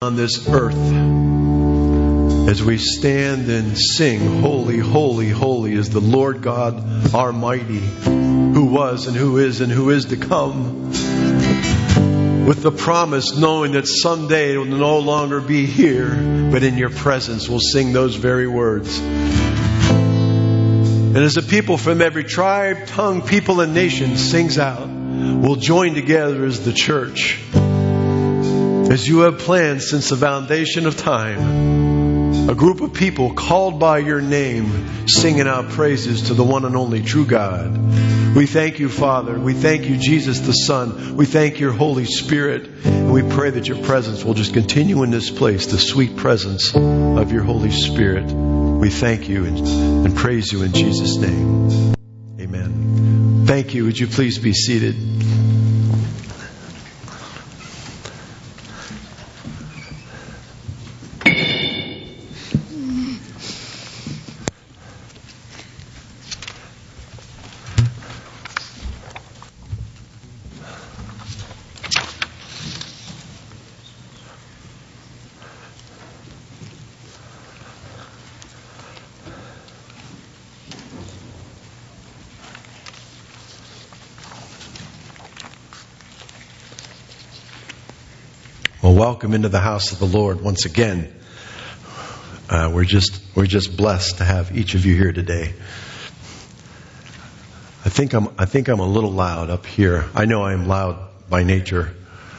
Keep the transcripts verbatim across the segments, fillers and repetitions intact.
on this earth as we stand and sing, holy, holy, holy is the Lord God Almighty, who was and who is and who is to come, with the promise knowing that someday it will no longer be here, but in your presence we'll sing those very words. And as the people from every tribe, tongue, people, and nation sings out, we'll join together as the church, as you have planned since the foundation of time, a group of people called by your name, singing out praises to the one and only true God. We thank you, Father. We thank you, Jesus the Son. We thank your Holy Spirit. And we pray that your presence will just continue in this place, the sweet presence of your Holy Spirit. We thank you and, and praise you in Jesus' name. Amen. Thank you. Would you please be seated? Well, welcome into the house of the Lord once again. Uh, we're just we're just blessed to have each of you here today. I think I'm I think I'm a little loud up here. I know I am loud by nature.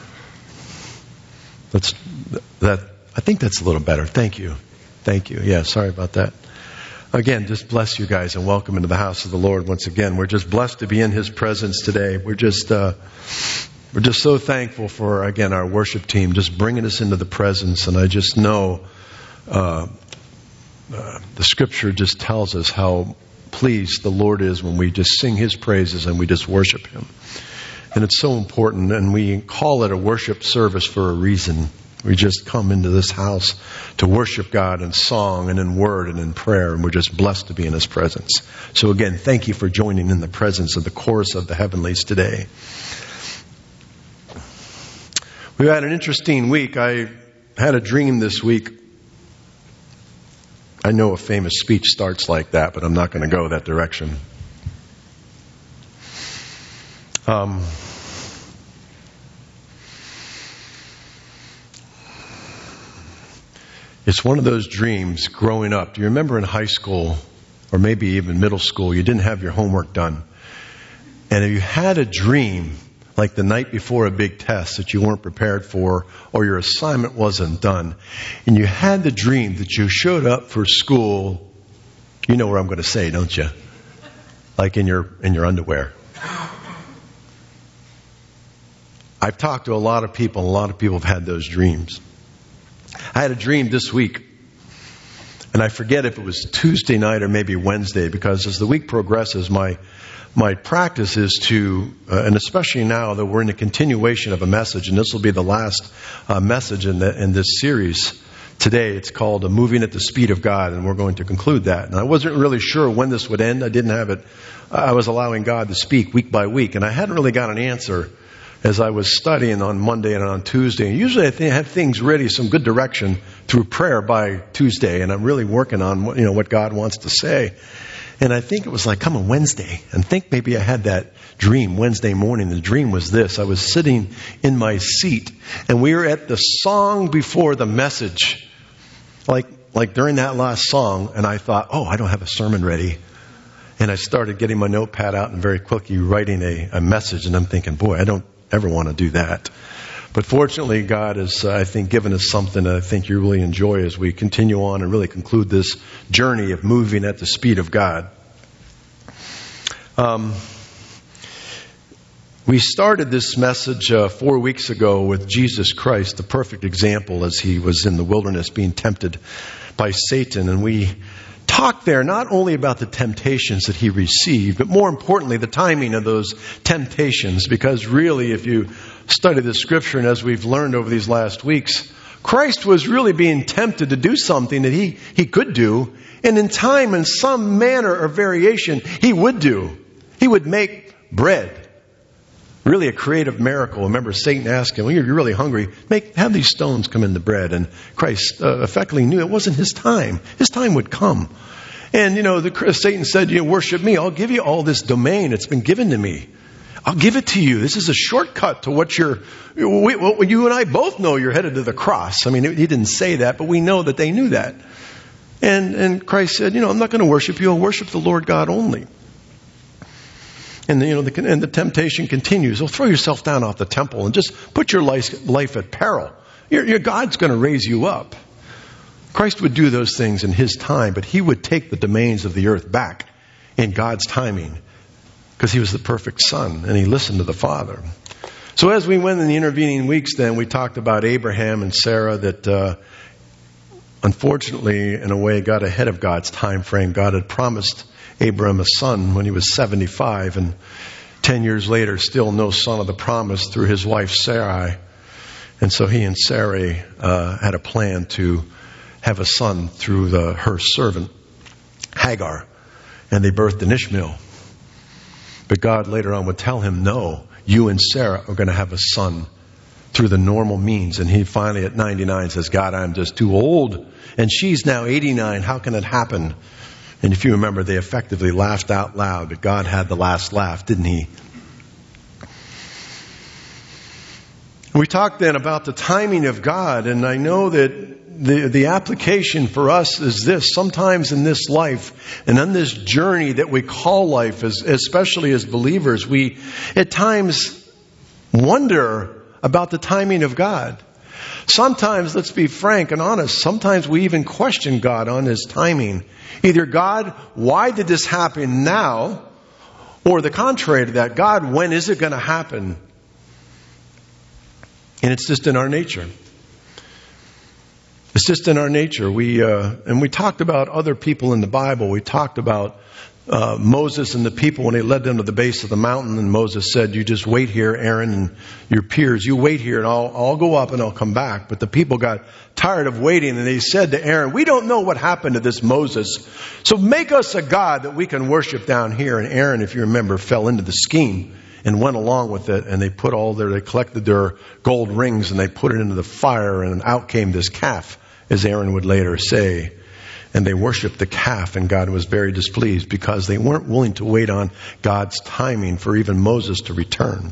That's that. I think that's a little better. Thank you, thank you. Yeah, sorry about that. Again, just bless you guys and welcome into the house of the Lord once again. We're just blessed to be in His presence today. We're just. Uh, We're just so thankful for, again, our worship team just bringing us into the presence. And I just know uh, uh, the Scripture just tells us how pleased the Lord is when we just sing His praises and we just worship Him. And it's so important. And we call it a worship service for a reason. We just come into this house to worship God in song and in word and in prayer. And we're just blessed to be in His presence. So again, thank you for joining in the presence of the chorus of the heavenlies today. We've had an interesting week. I had a dream this week. I know a famous speech starts like that, but I'm not going to go that direction. Um, it's one of those dreams growing up. Do you remember in high school, or maybe even middle school, you didn't have your homework done? And if you had a dream like the night before a big test that you weren't prepared for, or your assignment wasn't done, and you had the dream that you showed up for school, you know where I'm going to say, don't you? Like in your in your underwear. I've talked to a lot of people, and a lot of people have had those dreams. I had a dream this week, and I forget if it was Tuesday night or maybe Wednesday, because as the week progresses, my My practice is to, uh, and especially now that we're in a continuation of a message, and this will be the last uh, message in, the, in this series today. It's called uh, Moving at the Speed of God, and we're going to conclude that. And I wasn't really sure when this would end. I didn't have it. I was allowing God to speak week by week, and I hadn't really got an answer as I was studying on Monday and on Tuesday. And usually I think I have things ready, some good direction through prayer by Tuesday, and I'm really working on what, you know, what God wants to say. And I think it was like, come on, Wednesday. And think maybe I had that dream Wednesday morning. The dream was this. I was sitting in my seat, and we were at the song before the message. Like, like during that last song, and I thought, oh, I don't have a sermon ready. And I started getting my notepad out and very quickly writing a, a message. And I'm thinking, boy, I don't ever want to do that. But fortunately, God has, uh, I think, given us something that I think you really enjoy as we continue on and really conclude this journey of moving at the speed of God. Um, we started this message uh, four weeks ago with Jesus Christ, the perfect example as He was in the wilderness being tempted by Satan. And we talked there not only about the temptations that He received, but more importantly, the timing of those temptations. Because really, if you study the Scripture, and as we've learned over these last weeks, Christ was really being tempted to do something that he, he could do. And in time, in some manner or variation, He would do. He would make bread. really a creative miracle. Remember, Satan asked him, well, you're really hungry. Make, have these stones come into bread. And Christ uh, effectively knew it wasn't his time. His time would come. And, you know, the, Satan said, you know, worship me. I'll give you all this domain. It's been given to me. I'll give it to you. This is a shortcut to what you're, we, well, you and I both know you're headed to the cross. I mean, he didn't say that, but we know that they knew that. And, and Christ said, you know, I'm not going to worship you. I'll worship the Lord God only. And the, you know, the, and the temptation continues. Well, throw yourself down off the temple and just put your life, life at peril. Your, your God's going to raise you up. Christ would do those things in his time, but he would take the domains of the earth back in God's timing because he was the perfect Son and he listened to the Father. So as we went in the intervening weeks, then we talked about Abraham and Sarah that uh, unfortunately, in a way, got ahead of God's time frame. God had promised Abraham a son when he was seventy-five, and ten years later, still no son of the promise through his wife Sarai. And so he and Sarai uh, had a plan to have a son through the, her servant Hagar, and they birthed an Ishmael. But God later on would tell him, no, you and Sarah are going to have a son through the normal means. And he finally at ninety-nine says, God, I'm just too old. And she's now eighty-nine. How can it happen? And if you remember, they effectively laughed out loud, but God had the last laugh, didn't he? We talked then about the timing of God, and I know that the, the application for us is this. Sometimes in this life and on this journey that we call life, as, especially as believers, we at times wonder about the timing of God. Sometimes, let's be frank and honest, sometimes we even question God on his timing. Either, God, why did this happen now? Or the contrary to that, God, when is it going to happen? And it's just in our nature. It's just in our nature. We uh, and we talked about other people in the Bible. We talked about uh, Moses and the people when they led them to the base of the mountain. And Moses said, you just wait here, Aaron and your peers. You wait here and I'll, I'll go up and I'll come back. But the people got tired of waiting and they said to Aaron, we don't know what happened to this Moses. So make us a God that we can worship down here. And Aaron, if you remember, fell into the scheme and went along with it. And they put all their, they collected their gold rings and they put it into the fire and out came this calf, as Aaron would later say. And they worshiped the calf, and God was very displeased because they weren't willing to wait on God's timing for even Moses to return.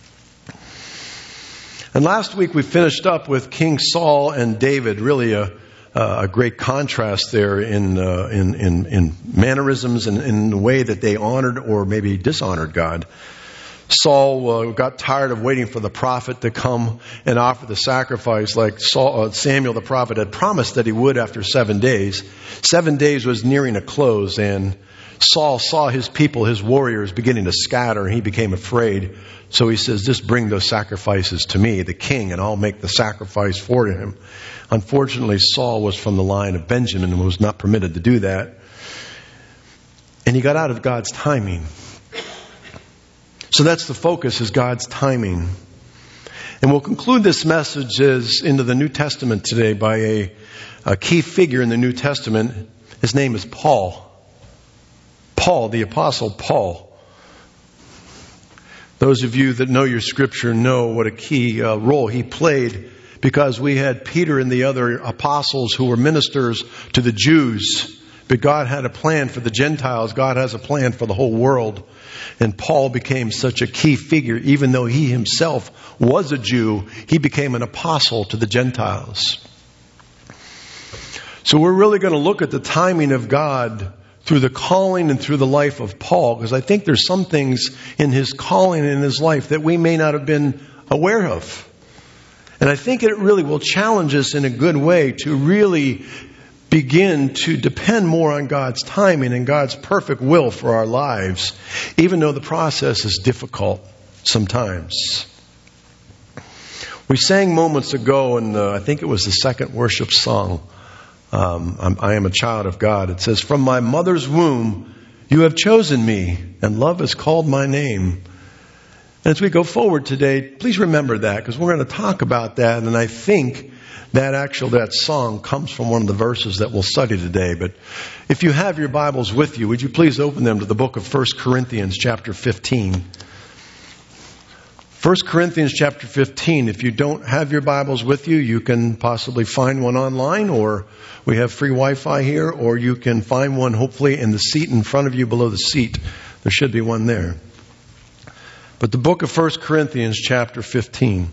And last week we finished up with King Saul and David, really a, a great contrast there in, uh, in, in, in mannerisms and in the way that they honored or maybe dishonored God. Saul uh, got tired of waiting for the prophet to come and offer the sacrifice like Saul, uh, Samuel the prophet had promised that he would after seven days. Seven days was nearing a close, and Saul saw his people, his warriors, beginning to scatter, and he became afraid. So he says, just bring those sacrifices to me, the king, and I'll make the sacrifice for him. Unfortunately, Saul was from the line of Benjamin and was not permitted to do that. And he got out of God's timing. So that's the focus, is God's timing. And we'll conclude this message as into the New Testament today by a, a key figure in the New Testament. His name is Paul. Paul, the Apostle Paul. Those of you that know your scripture know what a key uh, role he played, because we had Peter and the other apostles who were ministers to the Jews. But God had a plan for the Gentiles. God has a plan for the whole world. And Paul became such a key figure. Even though he himself was a Jew, he became an apostle to the Gentiles. So we're really going to look at the timing of God through the calling and through the life of Paul, because I think there's some things in his calling and in his life that we may not have been aware of. And I think it really will challenge us in a good way to really begin to depend more on God's timing and God's perfect will for our lives, even though the process is difficult sometimes. We sang moments ago, and I think it was the second worship song, um, I'm, I am a child of God. It says, from my mother's womb, you have chosen me, and love has called my name. And as we go forward today, please remember that, because we're going to talk about that, and I think that actually, that song comes from one of the verses that we'll study today. But if you have your Bibles with you, would you please open them to the book of First Corinthians chapter fifteen. First Corinthians chapter fifteen. If you don't have your Bibles with you, you can possibly find one online, or we have free Wi-Fi here, or you can find one hopefully in the seat in front of you below the seat. There should be one there. But the book of First Corinthians chapter fifteen.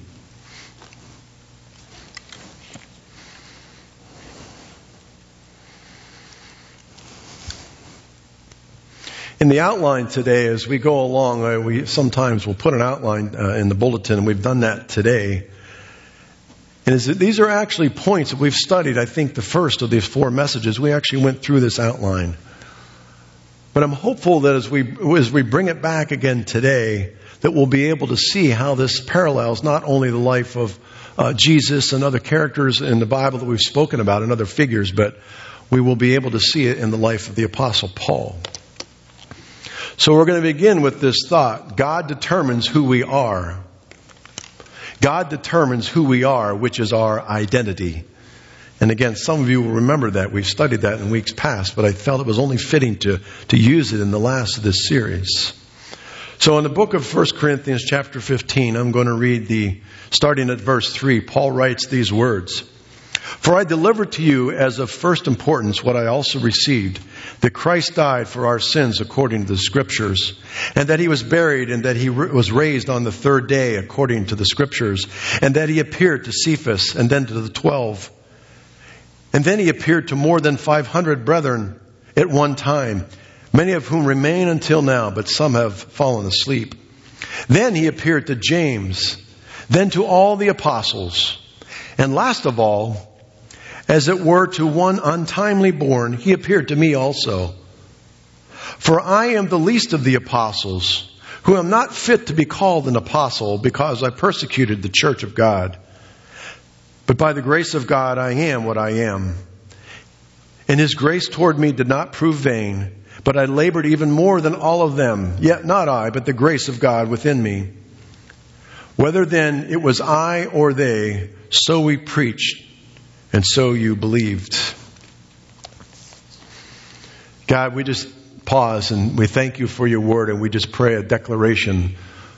In the outline today, as we go along, uh, we sometimes will put an outline uh, in the bulletin, and we've done that today. And is that these are actually points that we've studied. I think the first of these four messages, we actually went through this outline. But I'm hopeful that as we as we bring it back again today, that we'll be able to see how this parallels not only the life of uh, Jesus and other characters in the Bible that we've spoken about and other figures, but we will be able to see it in the life of the Apostle Paul. So we're going to begin with this thought. God determines who we are. God determines who we are, which is our identity. And again, some of you will remember that. We've studied that in weeks past, but I felt it was only fitting to, to use it in the last of this series. So in the book of First Corinthians chapter fifteen, I'm going to read the, starting at verse three, Paul writes these words. For I delivered to you as of first importance what I also received, that Christ died for our sins according to the Scriptures, and that He was buried, and that He was raised on the third day according to the Scriptures, and that He appeared to Cephas, and then to the twelve. And then He appeared to more than five hundred brethren at one time, many of whom remain until now, but some have fallen asleep. Then He appeared to James, then to all the apostles, and last of all, as it were to one untimely born, He appeared to me also. For I am the least of the apostles, who am not fit to be called an apostle, because I persecuted the church of God. But by the grace of God I am what I am. And His grace toward me did not prove vain, but I labored even more than all of them. Yet not I, but the grace of God within me. Whether then it was I or they, so we preached, and so you believed. God, we just pause and we thank You for Your word, and we just pray a declaration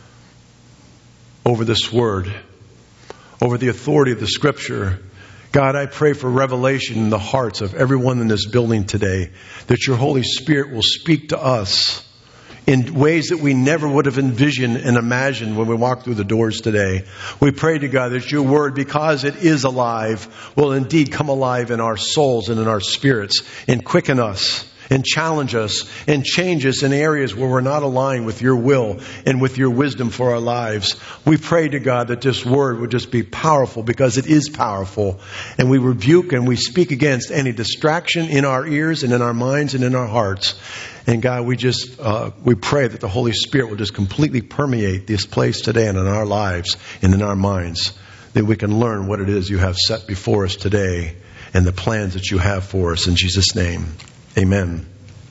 over this word, over the authority of the Scripture. God, I pray for revelation in the hearts of everyone in this building today, that Your Holy Spirit will speak to us in ways that we never would have envisioned and imagined when we walked through the doors today. We pray to God that Your word, because it is alive, will indeed come alive in our souls and in our spirits, and quicken us and challenge us and change us in areas where we're not aligned with Your will and with Your wisdom for our lives. We pray to God that this word would just be powerful, because it is powerful. And we rebuke and we speak against any distraction in our ears and in our minds and in our hearts. And God, we just, uh, we pray that the Holy Spirit will just completely permeate this place today and in our lives and in our minds, that we can learn what it is You have set before us today and the plans that You have for us. In Jesus' name, amen.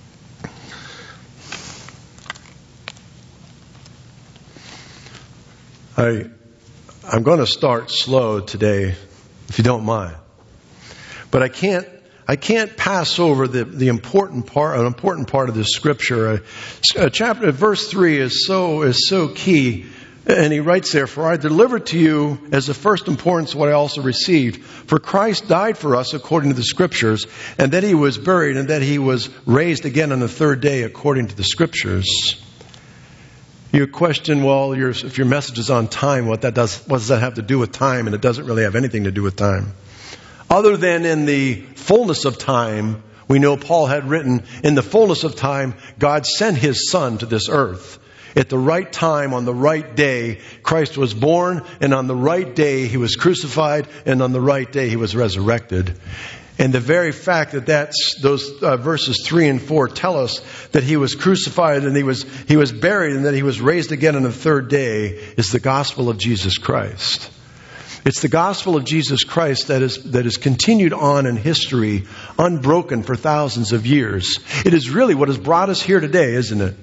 I, I'm going to start slow today, if you don't mind. But I can't I can't pass over the, the important part, an important part of this scripture. Uh, chapter, verse three is so, is so key. And he writes there, for I delivered to you as the first importance what I also received. For Christ died for us according to the Scriptures, and that He was buried, and that He was raised again on the third day according to the Scriptures. You question, well, your, if your message is on time, what that does, what does that have to do with time? And it doesn't really have anything to do with time. Other than in the fullness of time, we know Paul had written, in the fullness of time, God sent His Son to this earth. At the right time, on the right day, Christ was born, and on the right day, He was crucified, and on the right day, He was resurrected. And the very fact that that's, those uh, verses three and four tell us that He was crucified, and He was, He was buried, and that He was raised again on the third day is the gospel of Jesus Christ. It's the gospel of Jesus Christ that is that is continued on in history, unbroken for thousands of years. It is really what has brought us here today, isn't it?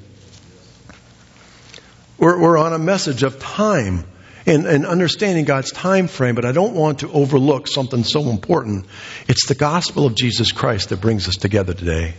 We're, we're on a message of time and, and understanding God's time frame, but I don't want to overlook something so important. It's the gospel of Jesus Christ that brings us together today.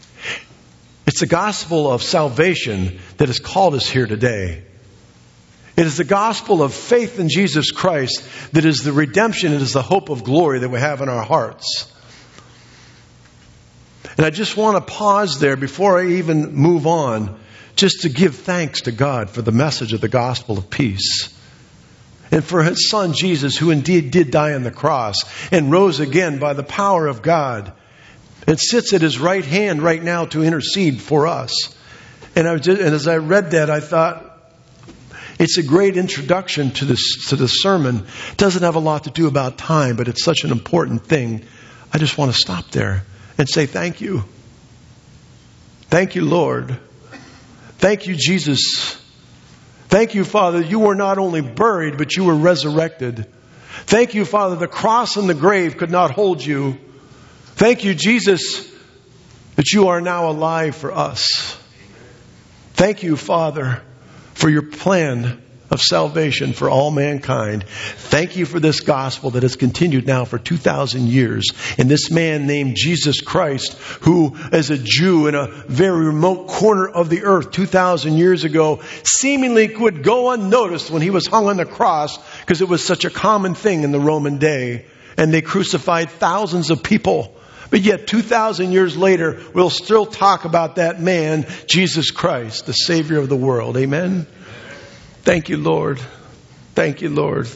It's the gospel of salvation that has called us here today. It is the gospel of faith in Jesus Christ that is the redemption. It is the hope of glory that we have in our hearts. And I just want to pause there before I even move on, just to give thanks to God for the message of the gospel of peace. And for His Son Jesus, who indeed did die on the cross and rose again by the power of God and sits at His right hand right now to intercede for us. And, I was just, and as I read that, I thought, it's a great introduction to this to the sermon. It doesn't have a lot to do about time, but it's such an important thing. I just want to stop there and say thank you. Thank you, Lord. Thank you, Jesus. Thank you, Father. You were not only buried, but you were resurrected. Thank you, Father. The cross and the grave could not hold you. Thank you, Jesus, that you are now alive for us. Thank you, Father, for your plan of salvation for all mankind. Thank you for this gospel that has continued now for two thousand years. And this man named Jesus Christ, who as a Jew in a very remote corner of the earth two thousand years ago, seemingly would go unnoticed when He was hung on the cross because it was such a common thing in the Roman day. And they crucified thousands of people. But yet two thousand years later, we'll still talk about that man, Jesus Christ, the Savior of the world. Amen? Thank you, Lord. Thank you, Lord.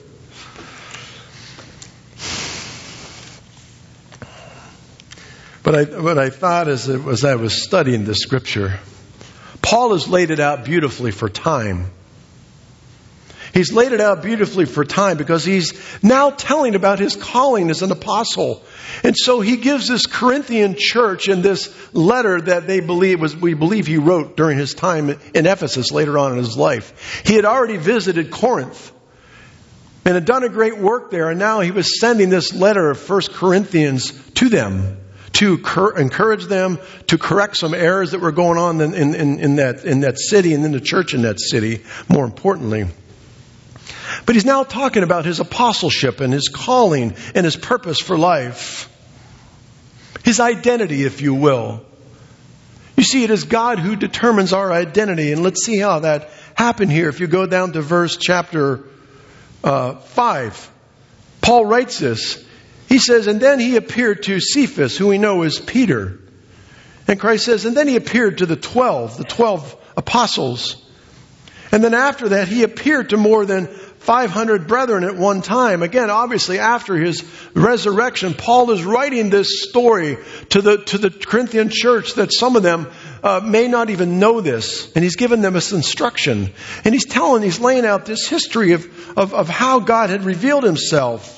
But I, what I thought as, as I was studying this scripture, Paul has laid it out beautifully for time. He's laid it out beautifully for time because he's now telling about his calling as an apostle. And so he gives this Corinthian church in this letter that they believe was, we believe he wrote during his time in Ephesus later on in his life. He had already visited Corinth and had done a great work there. And now he was sending this letter of First Corinthians to them to cur- encourage them, to correct some errors that were going on in, in, in, that, in that city and in the church in that city, more importantly. But he's now talking about his apostleship and his calling and his purpose for life. His identity, if you will. You see, it is God who determines our identity. And let's see how that happened here. If you go down to verse chapter uh, five, Paul writes this. He says, and then he appeared to Cephas, who we know is Peter. And Christ says, and then he appeared to the twelve, the twelve apostles. And then after that, he appeared to more than five hundred brethren at one time. Again, obviously, after his resurrection, Paul is writing this story to the to the Corinthian church that some of them uh, may not even know this. And he's given them this instruction. And he's telling, he's laying out this history of, of, of how God had revealed Himself.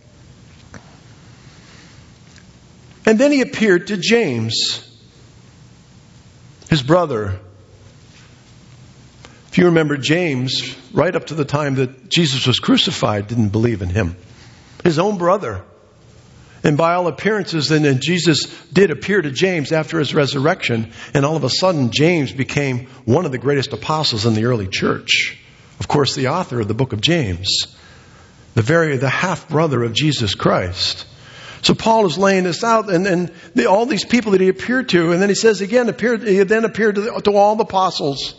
And then he appeared to James, his brother. If you remember, James, right up to the time that Jesus was crucified, didn't believe in Him. His own brother. And by all appearances, then, then Jesus did appear to James after His resurrection. And all of a sudden, James became one of the greatest apostles in the early church. Of course, the author of the book of James. The very, the half-brother of Jesus Christ. So Paul is laying this out, and, and the, all these people that he appeared to, and then he says again, appeared, he then appeared to, the, to all the apostles.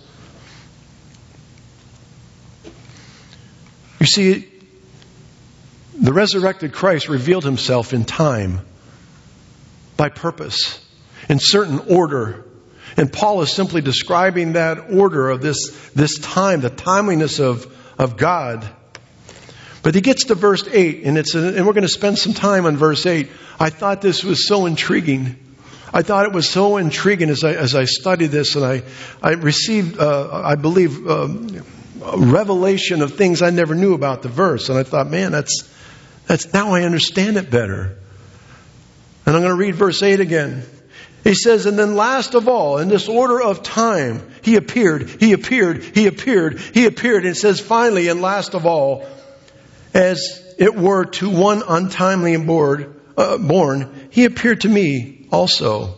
You see, the resurrected Christ revealed Himself in time, by purpose, in certain order. And Paul is simply describing that order of this, this time, the timeliness of, of God. But he gets to verse eight, and it's a, and we're going to spend some time on verse eight. I thought this was so intriguing. I thought it was so intriguing as I as I studied this, and I I received, uh, I believe, um, a revelation of things I never knew about the verse. And I thought, man, that's that's now I understand it better. And I'm going to read verse eight again. He says, and then last of all, in this order of time, He appeared, He appeared, He appeared, He appeared. And it says, finally, and last of all, as it were to one untimely born, uh, born, He appeared to me also.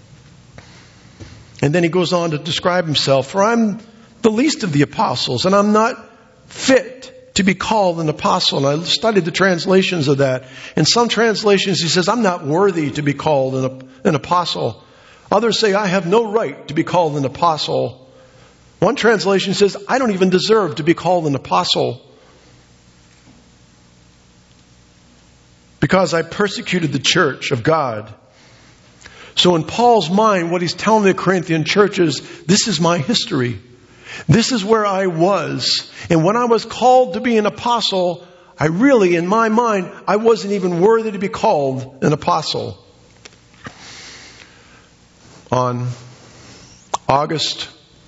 And then he goes on to describe himself, for I'm the least of the apostles, and I'm not fit to be called an apostle. And I studied the translations of that. In some translations, he says, I'm not worthy to be called an, an apostle. Others say, I have no right to be called an apostle. One translation says, I don't even deserve to be called an apostle because I persecuted the church of God. So in Paul's mind, what he's telling the Corinthian church is, this is my history. This is where I was. And when I was called to be an apostle, I really, in my mind, I wasn't even worthy to be called an apostle. On August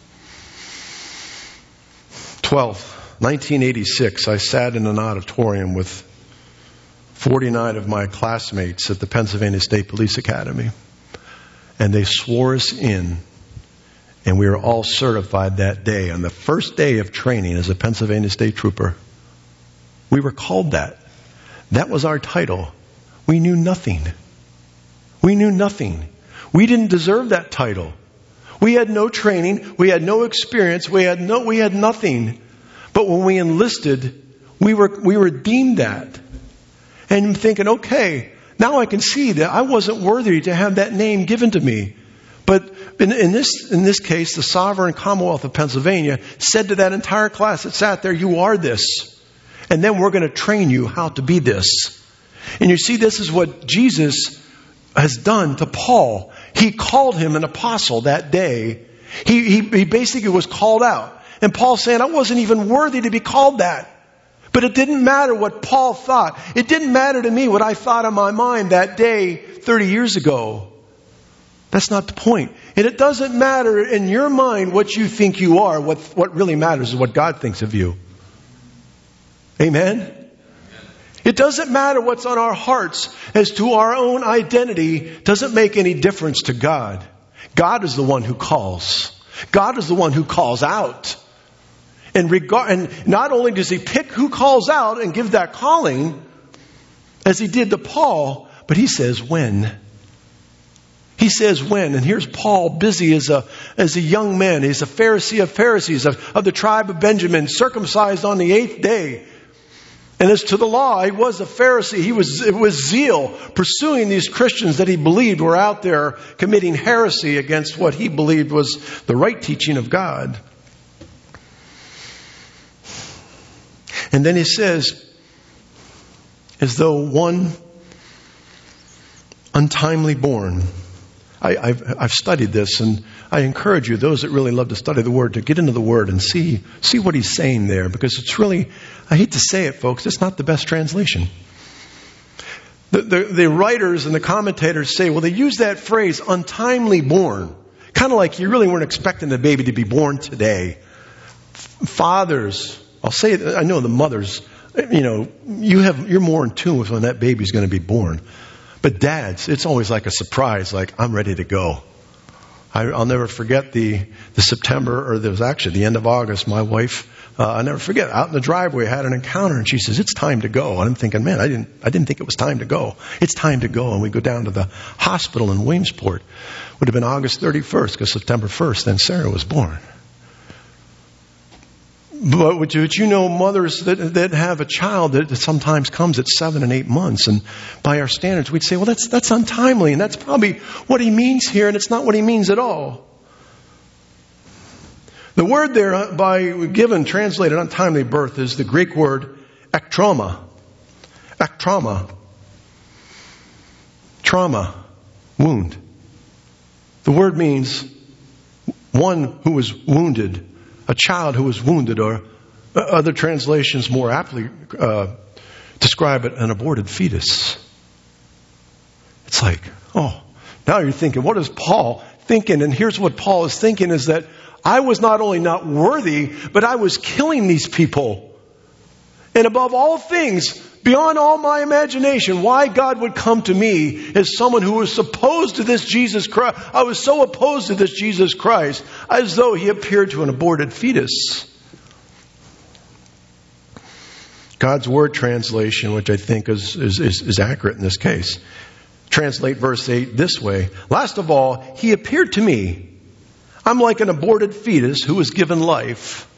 twelfth, nineteen eighty-six, I sat in an auditorium with forty-nine of my classmates at the Pennsylvania State Police Academy. And they swore us in. And we were all certified that day on the first day of training as a Pennsylvania State Trooper. We were called that. That was our title. We knew nothing. We knew nothing. We didn't deserve that title. We had no training. We had no experience. We had no, we had nothing. But when we enlisted, we were, we were deemed that. And I'm thinking, okay, now I can see that I wasn't worthy to have that name given to me. But in, in this, in this case, the Sovereign Commonwealth of Pennsylvania said to that entire class that sat there, you are this. And then we're going to train you how to be this. And you see, this is what Jesus has done to Paul. He called him an apostle that day. He, he, he basically was called out. And Paul's saying, I wasn't even worthy to be called that. But it didn't matter what Paul thought. It didn't matter to me what I thought in my mind that day thirty years ago. That's not the point. And it doesn't matter in your mind what you think you are. What, what really matters is what God thinks of you. Amen? It doesn't matter what's on our hearts as to our own identity. It doesn't make any difference to God. God is the one who calls. God is the one who calls out. And, regard, and not only does he pick who calls out and give that calling, as he did to Paul, but he says when. He says when. And here's Paul busy as a, as a young man. He's a Pharisee of Pharisees, of, of the tribe of Benjamin, circumcised on the eighth day. And as to the law, he was a Pharisee. He was, it was zeal, pursuing these Christians that he believed were out there committing heresy against what he believed was the right teaching of God. And then he says, as though one untimely born. I, I've, I've studied this, and I encourage you, those that really love to study the Word, to get into the Word and see see what he's saying there. Because it's really, I hate to say it, folks, it's not the best translation. The, the, the writers and the commentators say, well, they use that phrase, untimely born. Kind of like you really weren't expecting the baby to be born today. Fathers, I'll say it, I know the mothers, you know, you have, you're more in tune with when that baby's going to be born. But dads, it's always like a surprise, like, I'm ready to go. I, I'll never forget the, the September, or there was actually the end of August, my wife, uh, I'll never forget, out in the driveway, I had an encounter, and she says, it's time to go. And I'm thinking, man, I didn't, I didn't think it was time to go. It's time to go. And we go down to the hospital in Williamsport. Would have been August thirty-first, because September first, then Sarah was born. But would you, would you know mothers that, that have a child that sometimes comes at seven and eight months, and by our standards we'd say, well, that's that's untimely, and that's probably what he means here, and it's not what he means at all. The word there, by given, translated untimely birth, is the Greek word ektrauma. Ektrauma. Trauma. Wound. The word means one who was wounded. A child who was wounded, or other translations more aptly uh, describe it, an aborted fetus. It's like, oh, now you're thinking, what is Paul thinking? And here's what Paul is thinking, is that I was not only not worthy, but I was killing these people. And above all things, beyond all my imagination, why God would come to me as someone who was opposed to this Jesus Christ. I was so opposed to this Jesus Christ, as though he appeared to an aborted fetus. God's word translation, which I think is, is, is, is accurate in this case, translate verse eight this way. Last of all, he appeared to me. I'm like an aborted fetus who was given life.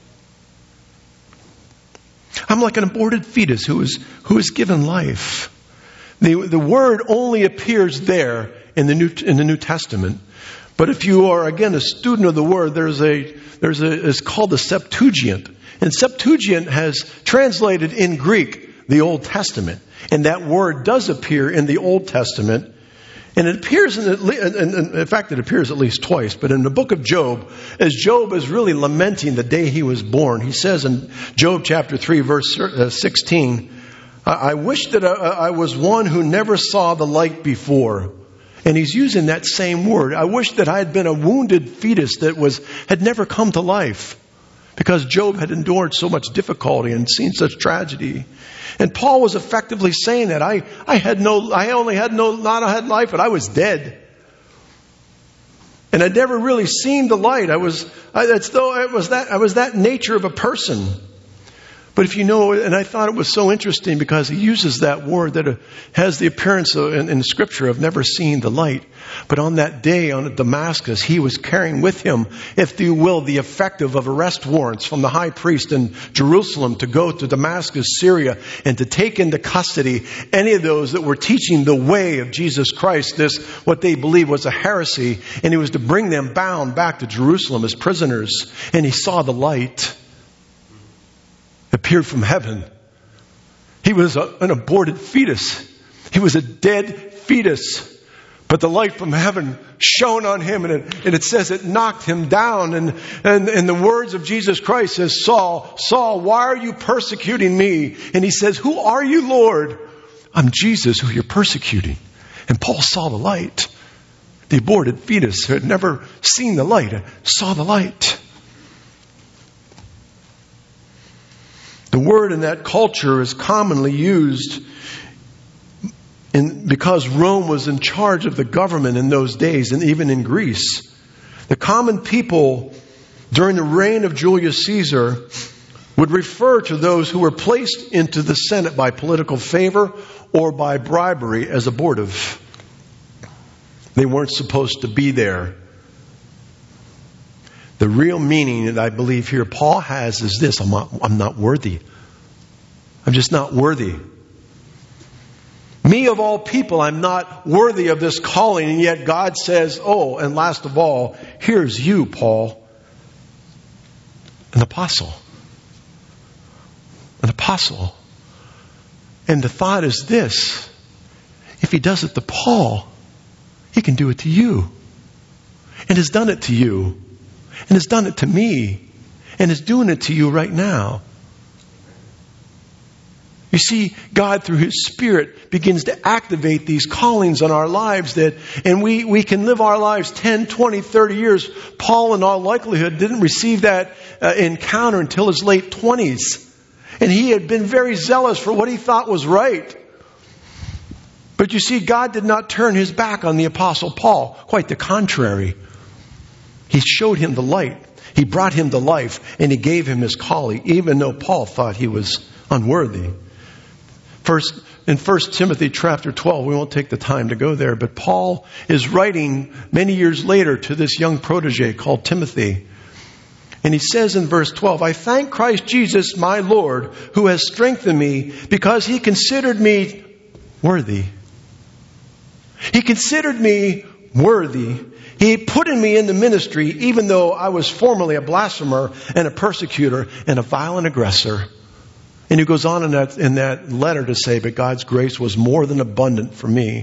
I'm like an aborted fetus who is who is given life. The the word only appears there in the New in the New Testament, But if you are, again, a student of the Word, there's a, there's a, it's called the Septuagint. And Septuagint has translated in Greek the Old Testament. And that word does appear in the Old Testament. And it appears, in, in, in fact, it appears at least twice. But in the book of Job, as Job is really lamenting the day he was born, he says in Job chapter three, verse sixteen, I wish that I was one who never saw the light before. And he's using that same word. I wish that I had been a wounded fetus that was had never come to life, because Job had endured so much difficulty and seen such tragedy. And Paul was effectively saying that I, I had no, I only had no, not I had life, but I was dead. And I'd never really seen the light. I was, I, it's though I was that, I was that nature of a person. But if you know, and I thought it was so interesting because he uses that word that has the appearance of, in, in Scripture of never seeing the light. But on that day on Damascus, he was carrying with him, if you will, the effective of arrest warrants from the high priest in Jerusalem to go to Damascus, Syria, and to take into custody any of those that were teaching the way of Jesus Christ, this, what they believed was a heresy. And he was to bring them bound back to Jerusalem as prisoners. And he saw the light appeared from heaven. He was a, an aborted fetus. He was a dead fetus. But the light from heaven shone on him, and it, and it says it knocked him down. And, and, and the words of Jesus Christ says, Saul, Saul, why are you persecuting me? And he says, who are you, Lord? I'm Jesus who you're persecuting. And Paul saw the light. The aborted fetus who had never seen the light saw the light. The word in that culture is commonly used in, because Rome was in charge of the government in those days, and even in Greece. The common people during the reign of Julius Caesar would refer to those who were placed into the Senate by political favor or by bribery as abortive. They weren't supposed to be there. The real meaning that I believe here Paul has is this: I'm not, I'm not worthy. I'm just not worthy. Me of all people, I'm not worthy of this calling. And yet God says, oh, and last of all, here's you, Paul, an apostle. An apostle. And the thought is this: if he does it to Paul, he can do it to you. And has done it to you. And has done it to me. And is doing it to you right now. You see, God through His Spirit begins to activate these callings on our lives that, and we, we can live our lives ten, twenty, thirty years. Paul in all likelihood didn't receive that uh, encounter until his late twenties. And he had been very zealous for what he thought was right. But you see, God did not turn His back on the Apostle Paul. Quite the contrary. He showed him the light. He brought him to life, and He gave him his calling, even though Paul thought he was unworthy. First, in First Timothy chapter twelve, we won't take the time to go there, but Paul is writing many years later to this young protege called Timothy. And he says in verse twelve, I thank Christ Jesus, my Lord, who has strengthened me, because He considered me worthy. He considered me worthy. He put in me in the ministry, even though I was formerly a blasphemer and a persecutor and a violent aggressor. And he goes on in that, in that letter to say, but God's grace was more than abundant for me.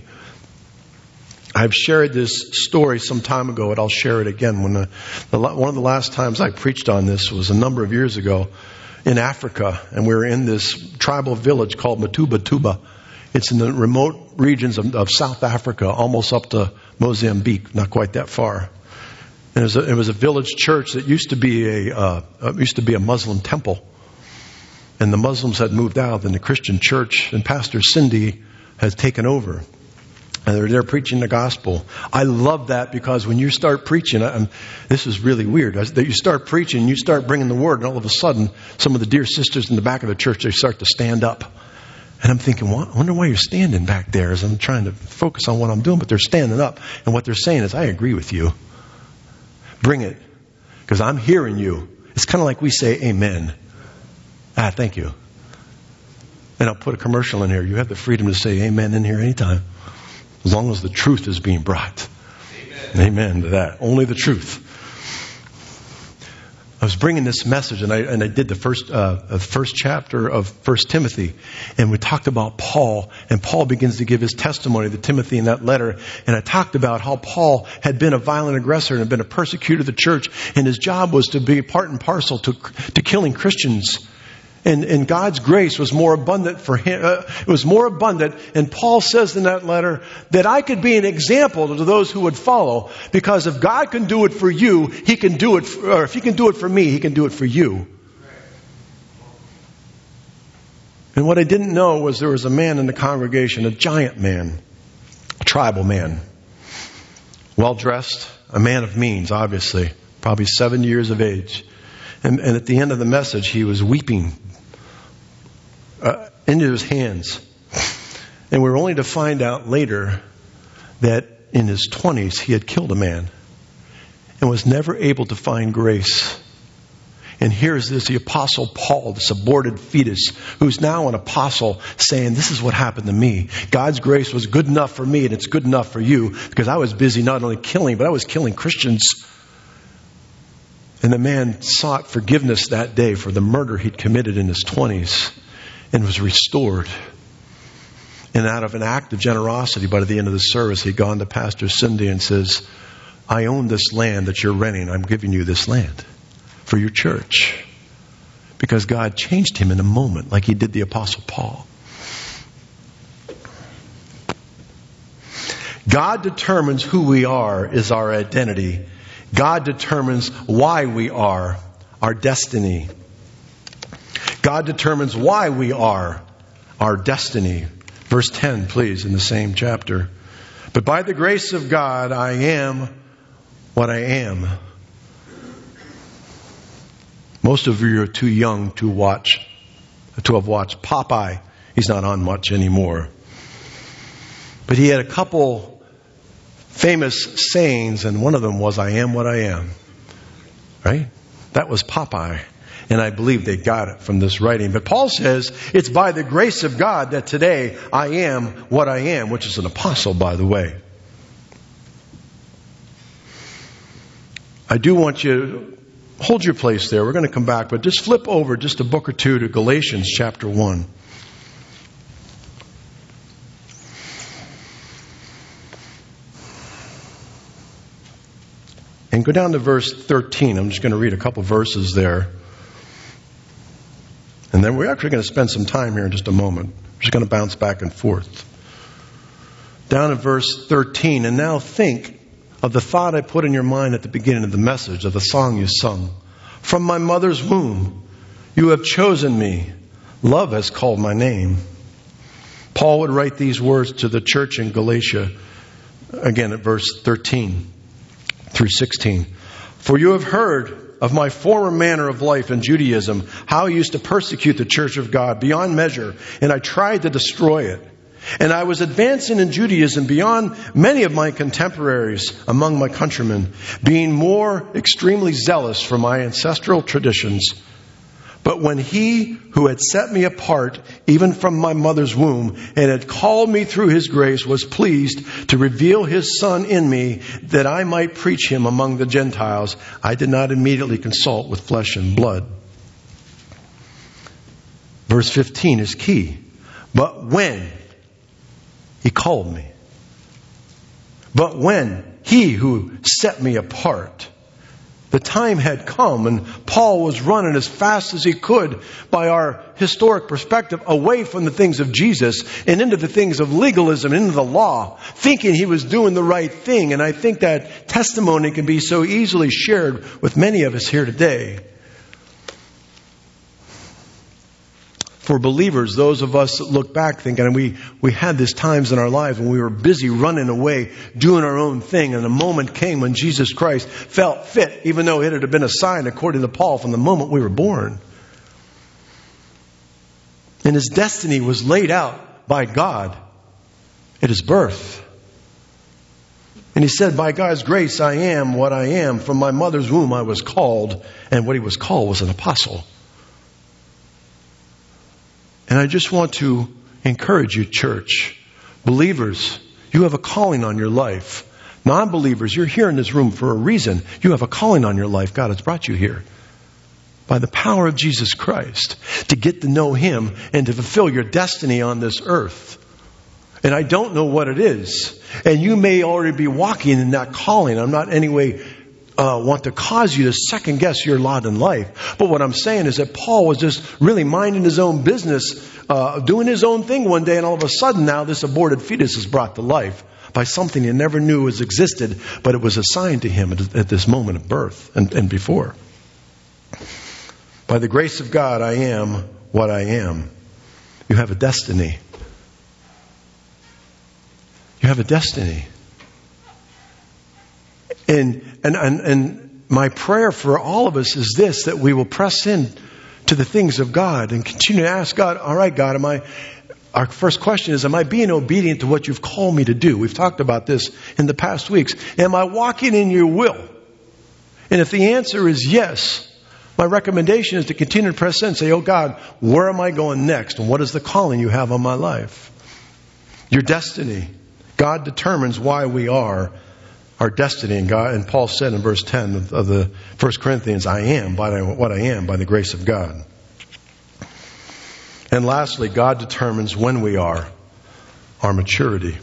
I've shared this story some time ago, and I'll share it again. When the, the, one of the last times I preached on this was a number of years ago in Africa, and we were in this tribal village called Matubatuba. It's in the remote regions of, of South Africa, almost up to Mozambique, not quite that far. And it was a, it was a village church that used to be a uh, used to be a Muslim temple. And the Muslims had moved out, and the Christian church and Pastor Cindy has taken over. And they're there preaching the gospel. I love that, because when you start preaching, I'm, this is really weird, that you start preaching, you start bringing the word, and all of a sudden, some of the dear sisters in the back of the church, they start to stand up. And I'm thinking, well, I wonder why you're standing back there, as I'm trying to focus on what I'm doing. But they're standing up, and what they're saying is, I agree with you. Bring it, because I'm hearing you. It's kind of like we say amen. Ah, thank you. And I'll put a commercial in here. You have the freedom to say amen in here anytime, as long as the truth is being brought. Amen. Amen to that. Only the truth. I was bringing this message, and I and I did the first uh, the first chapter of First Timothy, and we talked about Paul, and Paul begins to give his testimony to Timothy in that letter, and I talked about how Paul had been a violent aggressor and had been a persecutor of the church, and his job was to be part and parcel to to killing Christians. And, and God's grace was more abundant for him. Uh, it was more abundant. And Paul says in that letter that I could be an example to those who would follow. Because if God can do it for you, He can do it. For, or if He can do it for me, He can do it for you. And what I didn't know was there was a man in the congregation, a giant man, a tribal man, well dressed, a man of means, obviously, probably seven years of age. And, and at the end of the message, he was weeping uh, into his hands. And we were only to find out later that in his twenties, he had killed a man and was never able to find grace. And here's this, the Apostle Paul, this aborted fetus, who's now an apostle, saying, this is what happened to me. God's grace was good enough for me, and it's good enough for you, because I was busy not only killing, but I was killing Christians. And the man sought forgiveness that day for the murder he'd committed in his twenties and was restored. And out of an act of generosity, by the end of the service, he'd gone to Pastor Cindy and says, I own this land that you're renting. I'm giving you this land for your church. Because God changed him in a moment, like He did the Apostle Paul. God determines who we are is our identity. God determines why we are, our destiny. God determines why we are, our destiny. Verse ten, please, in the same chapter. But by the grace of God, I am what I am. Most of you are too young to watch, to have watched Popeye. He's not on much anymore. But he had a couple famous sayings, and one of them was, I am what I am. Right? That was Popeye. And I believe they got it from this writing. But Paul says, it's by the grace of God that today I am what I am, which is an apostle, by the way. I do want you to hold your place there. We're going to come back, but just flip over just a book or two to Galatians chapter one. And go down to verse thirteen. I'm just going to read a couple verses there. And then we're actually going to spend some time here in just a moment. We're just going to bounce back and forth. Down in verse thirteen. And now think of the thought I put in your mind at the beginning of the message, of the song you sung. From my mother's womb, you have chosen me. Love has called my name. Paul would write these words to the church in Galatia, again at verse thirteen through sixteen. For you have heard of my former manner of life in Judaism, how I used to persecute the church of God beyond measure, and I tried to destroy it. And I was advancing in Judaism beyond many of my contemporaries among my countrymen, being more extremely zealous for my ancestral traditions. But when He who had set me apart, even from my mother's womb, and had called me through His grace, was pleased to reveal His Son in me, that I might preach Him among the Gentiles, I did not immediately consult with flesh and blood. Verse fifteen is key. But when He called me, but when He who set me apart, the time had come, and Paul was running as fast as he could by our historic perspective away from the things of Jesus and into the things of legalism, into the law, thinking he was doing the right thing. And I think that testimony can be so easily shared with many of us here today. For believers, those of us that look back thinking, and we, we had these times in our lives when we were busy running away, doing our own thing, and a moment came when Jesus Christ felt fit, even though it had been a sign, according to Paul, from the moment we were born. And His destiny was laid out by God at His birth. And He said, by God's grace, I am what I am. From my mother's womb I was called, and what He was called was an apostle. And I just want to encourage you, church, believers, you have a calling on your life Non-believers, you're here in this room for a reason. You have a calling on your life. God has brought you here by the power of Jesus Christ to get to know Him and to fulfill your destiny on this earth. And I don't know what it is. And you may already be walking in that calling. I'm not in any way uh, want to cause you to second guess your lot in life. But what I'm saying is that Paul was just really minding his own business, uh, doing his own thing one day, and all of a sudden now this aborted fetus is brought to life by something he never knew was existed, but it was assigned to him at, at this moment of birth and, and before. By the grace of God, I am what I am. You have a destiny. You have a destiny. And, and, and, and my prayer for all of us is this, that we will press in to the things of God and continue to ask God, all right, God, am I, our first question is, am I being obedient to what you've called me to do? We've talked about this in the past weeks. Am I walking in your will? And if the answer is yes, my recommendation is to continue to press in and say, oh God, where am I going next? And what is the calling you have on my life? Your destiny. God determines why we are our destiny. And God, and Paul said in verse ten of, of the First Corinthians, I am by what I am by the grace of God. And lastly, God determines when we are our maturity.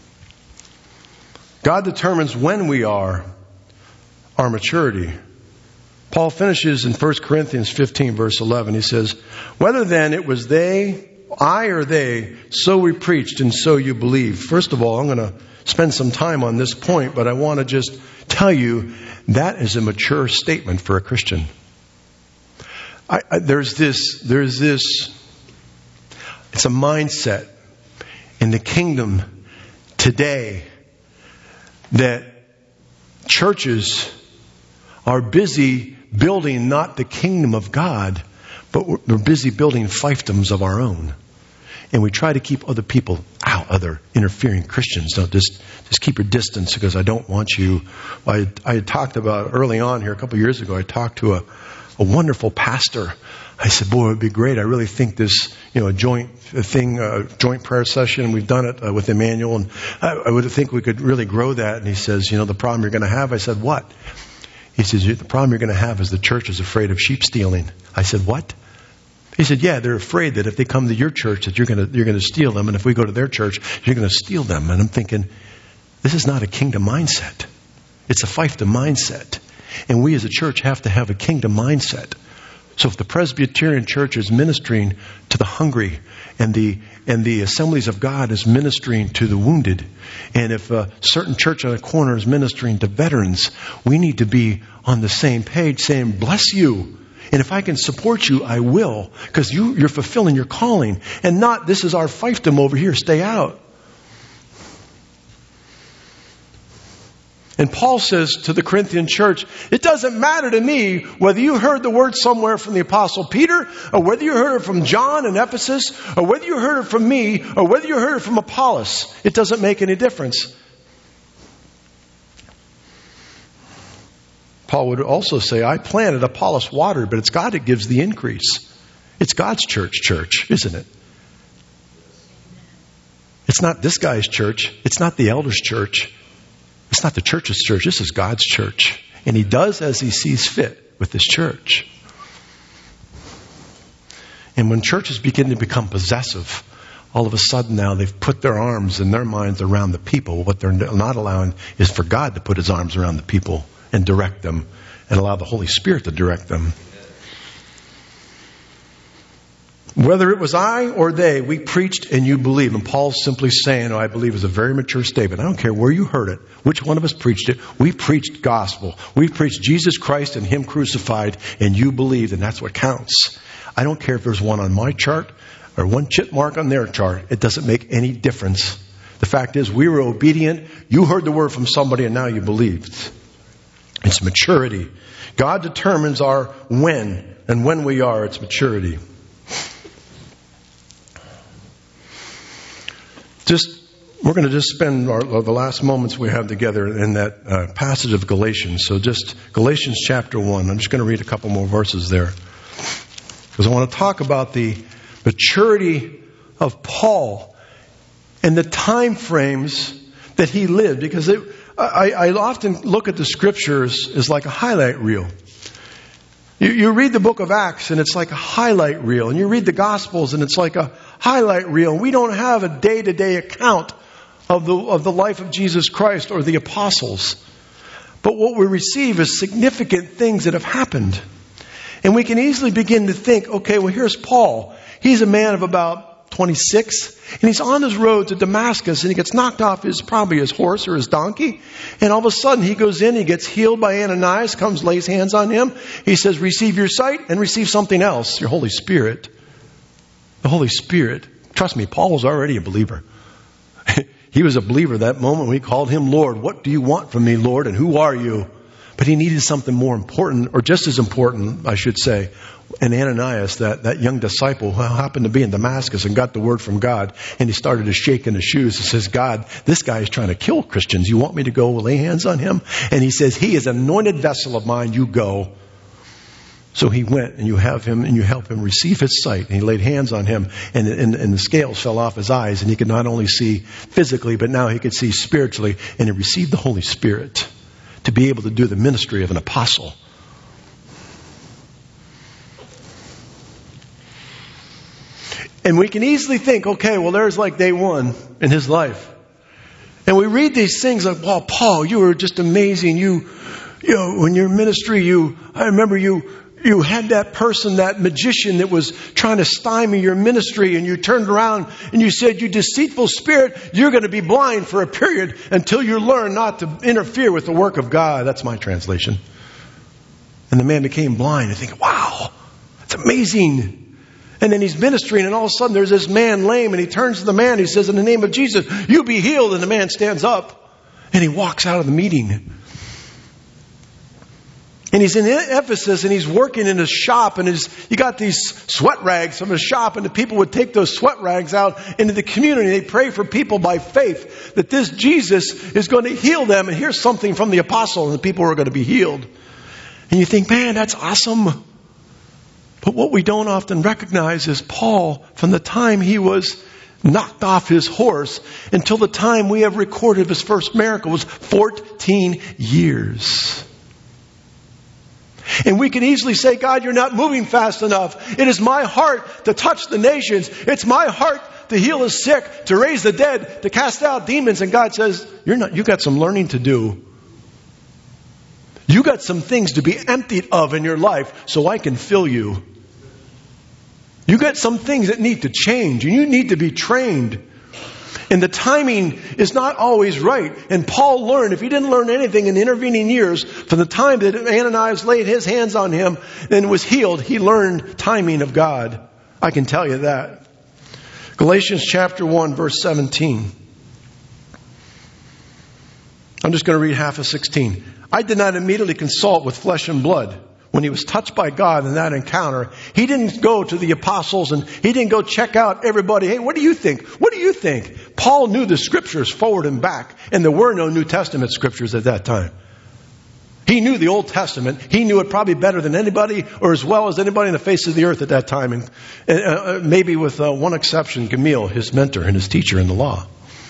God determines when we are our maturity. Paul finishes in First Corinthians fifteen, verse eleven. He says, whether then it was they, I or they, so we preached and so you believe. First of all, I'm going to spend some time on this point, but I want to just tell you that is a mature statement for a Christian. I, I, there's this, there's this, it's a mindset in the kingdom today that churches are busy building not the kingdom of God, but we're busy building fiefdoms of our own. And we try to keep other people out, other interfering Christians. Don't just, just keep your distance because I don't want you. I, I had talked about early on here, a couple of years ago, I talked to a, a wonderful pastor. I said, boy, it would be great. I really think this, you know, a joint thing, a joint prayer session, we've done it uh, with Emmanuel, and I, I would think we could really grow that. And he says, you know, the problem you're going to have, I said, what? He says, the problem you're going to have is the church is afraid of sheep stealing. I said, what? He said, yeah, they're afraid that if they come to your church that you're going to, you're going to steal them. And if we go to their church, you're going to steal them. And I'm thinking, this is not a kingdom mindset. It's a fiefdom mindset. And we as a church have to have a kingdom mindset. So if the Presbyterian Church is ministering to the hungry and the and the Assemblies of God is ministering to the wounded, and if a certain church on a corner is ministering to veterans, we need to be on the same page saying, bless you. And if I can support you, I will, because you, you're fulfilling your calling. And not, this is our fiefdom over here, stay out. And Paul says to the Corinthian church, it doesn't matter to me whether you heard the word somewhere from the Apostle Peter, or whether you heard it from John in Ephesus, or whether you heard it from me, or whether you heard it from Apollos. It doesn't make any difference. Paul would also say, I planted, Apollos watered, but it's God that gives the increase. It's God's church, church, isn't it? It's not this guy's church. It's not the elder's church. It's not the church's church. This is God's church. And He does as He sees fit with His church. And when churches begin to become possessive, all of a sudden now they've put their arms and their minds around the people. What they're not allowing is for God to put His arms around the people and direct them and allow the Holy Spirit to direct them. Whether it was I or they, we preached and you believe. And Paul's simply saying, oh, I believe is a very mature statement. I don't care where you heard it, which one of us preached it. We preached gospel. We preached Jesus Christ and Him crucified, and you believed, and that's what counts. I don't care if there's one on my chart or one chip mark on their chart. It doesn't make any difference. The fact is, we were obedient. You heard the word from somebody, and now you believed. It's maturity. God determines our when, and when we are, it's maturity. Just, we're going to just spend our, the last moments we have together in that uh, passage of Galatians. So just Galatians chapter one. I'm just going to read a couple more verses there. Because I want to talk about the maturity of Paul and the time frames that he lived, because it, I, I often look at the scriptures as like a highlight reel. You, you read the book of Acts and it's like a highlight reel. And you read the Gospels and it's like a highlight reel. We don't have a day-to-day account of the, of the life of Jesus Christ or the apostles. But what we receive is significant things that have happened. And we can easily begin to think, okay, well, here's Paul. He's a man of about twenty-six, and he's on his road to Damascus, and he gets knocked off his, probably his horse or his donkey. And all of a sudden he goes in, he gets healed by Ananias, comes, lays hands on him. He says, receive your sight and receive something else, your Holy Spirit. The Holy Spirit. Trust me, Paul was already a believer. He was a believer that moment when he called him Lord. What do you want from me, Lord? And who are you? But he needed something more important, or just as important, I should say. And Ananias, that, that young disciple who happened to be in Damascus and got the word from God, and he started to shake in his shoes and says, God, this guy is trying to kill Christians. You want me to go lay hands on him? And he says, he is an anointed vessel of mine. You go. So he went, and you have him, and you help him receive his sight. And he laid hands on him, and, and, and the scales fell off his eyes, and he could not only see physically, but now he could see spiritually, and he received the Holy Spirit to be able to do the ministry of an apostle. And we can easily think, okay, well, there's like day one in his life. And we read these things like, well, Paul, you were just amazing. You, you know, in your ministry, you, I remember you, you had that person, that magician that was trying to stymie your ministry, and you turned around and you said, you deceitful spirit, you're going to be blind for a period until you learn not to interfere with the work of God. That's my translation. And the man became blind. I think, wow, that's amazing. And then he's ministering, and all of a sudden there's this man lame, and he turns to the man, he says, in the name of Jesus, you be healed. And the man stands up and he walks out of the meeting. And he's in Ephesus, and he's working in his shop, and his, you got these sweat rags from his shop, and the people would take those sweat rags out into the community. They pray for people by faith that this Jesus is going to heal them. And here's something from the apostle, and the people are going to be healed. And you think, man, that's awesome. But what we don't often recognize is Paul, from the time he was knocked off his horse until the time we have recorded his first miracle was fourteen years. And we can easily say, God, you're not moving fast enough. It is my heart to touch the nations. It's my heart to heal the sick, to raise the dead, to cast out demons. And God says, you're not, you got some learning to do. You got some things to be emptied of in your life so I can fill you. You got some things that need to change, and you need to be trained. And the timing is not always right. And Paul learned, if he didn't learn anything in the intervening years, from the time that Ananias laid his hands on him and was healed, he learned timing of God. I can tell you that. Galatians chapter one, verse seventeen. I'm just going to read half of sixteen. I did not immediately consult with flesh and blood. When he was touched by God in that encounter, he didn't go to the apostles and he didn't go check out everybody. Hey, what do you think? What do you think? Paul knew the scriptures forward and back, and there were no New Testament scriptures at that time. He knew the Old Testament. He knew it probably better than anybody, or as well as anybody on the face of the earth at that time. And uh, maybe with uh, one exception, Gamaliel, his mentor and his teacher in the law.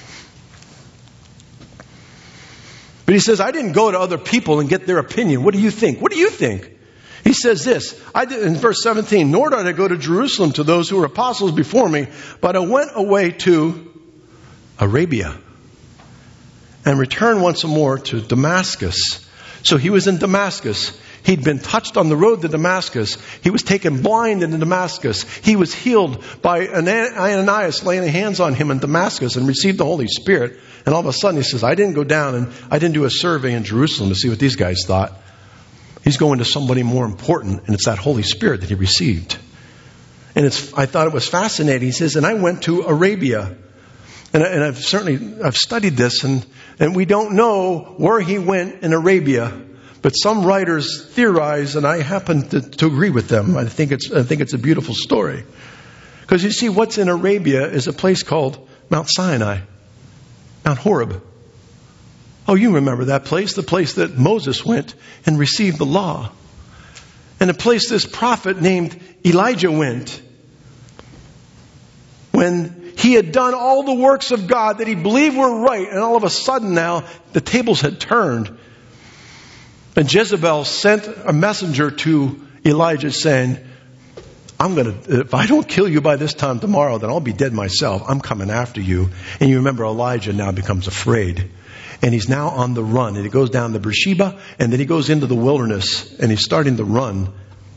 But he says, I didn't go to other people and get their opinion. What do you think? What do you think? He says this, I did, in verse seventeen, nor did I go to Jerusalem to those who were apostles before me, but I went away to Arabia and returned once more to Damascus. So he was in Damascus. He'd been touched on the road to Damascus. He was taken blind in Damascus. He was healed by Ananias laying hands on him in Damascus and received the Holy Spirit. And all of a sudden he says, I didn't go down and I didn't do a survey in Jerusalem to see what these guys thought. He's going to somebody more important, and it's that Holy Spirit that he received. And it's, I thought it was fascinating. He says, and I went to Arabia. And, I, and I've certainly, I've studied this, and, and we don't know where he went in Arabia. But some writers theorize, and I happen to, to agree with them. I think it's, I think it's a beautiful story. Because you see, what's in Arabia is a place called Mount Sinai, Mount Horeb. Oh, you remember that place, the place that Moses went and received the law. And a place this prophet named Elijah went when he had done all the works of God that he believed were right. And all of a sudden now, the tables had turned. And Jezebel sent a messenger to Elijah saying, I'm going to, if I don't kill you by this time tomorrow, then I'll be dead myself. I'm coming after you. And you remember Elijah now becomes afraid. And he's now on the run. And he goes down to Beersheba, and then he goes into the wilderness, and he's starting to run.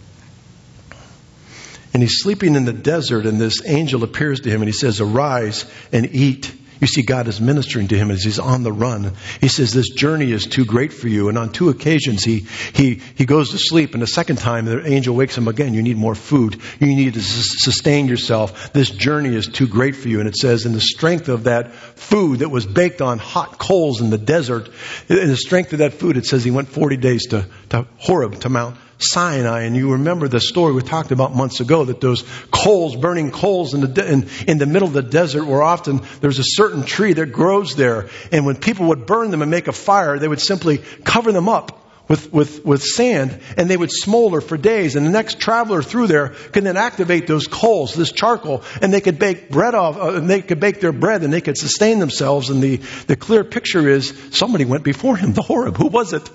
And he's sleeping in the desert, and this angel appears to him, and he says, arise and eat. You see, God is ministering to him as he's on the run. He says, this journey is too great for you. And on two occasions, he he he goes to sleep. And the second time, the angel wakes him again. You need more food. You need to sustain yourself. This journey is too great for you. And it says, in the strength of that food that was baked on hot coals in the desert, in the strength of that food, it says he went forty days to, to Horeb, to Mount Sinai. And you remember the story we talked about months ago, that those coals, burning coals in the de- in, in the middle of the desert, were often, there's a certain tree that grows there. And when people would burn them and make a fire, they would simply cover them up with, with, with sand, and they would smolder for days. And the next traveler through there could then activate those coals, this charcoal, and they could bake bread off, uh, and they could bake their bread, and they could sustain themselves. And the, the clear picture is somebody went before him, the Horeb. Who was it?